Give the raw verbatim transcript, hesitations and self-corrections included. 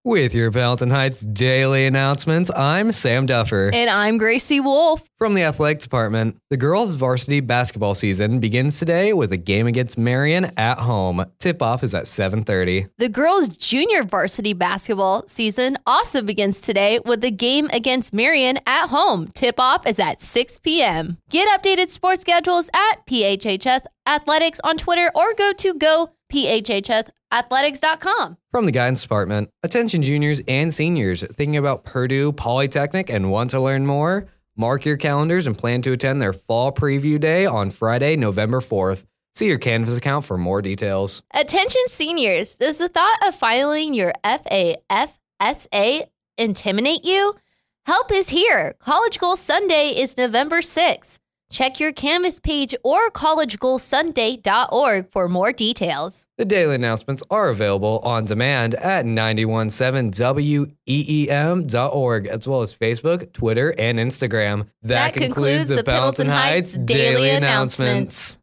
With your Pelton Heights daily announcements, I'm Sam Duffer. And I'm Gracie Wolf. From the athletic department, the girls' varsity basketball season begins today with a game against Marion at home. Tip-off is at seven thirty. The girls' junior varsity basketball season also begins today with a game against Marion at home. Tip-off is at six p.m. Get updated sports schedules at P H H S Athletics on Twitter or go to go P H H S athletics dot com. From the guidance department, attention juniors and seniors thinking about Purdue Polytechnic and want to learn more? Mark your calendars and plan to attend their fall preview day on Friday, November fourth. See your Canvas account for more details. Attention seniors, does the thought of filing your F A F S A intimidate you? Help is here. College Goal Sunday is November sixth. Check your Canvas page or college goal sunday dot org for more details. The daily announcements are available on demand at nine one seven W E E M dot org, as well as Facebook, Twitter, and Instagram. That, that concludes, concludes the Pendleton Heights daily announcements.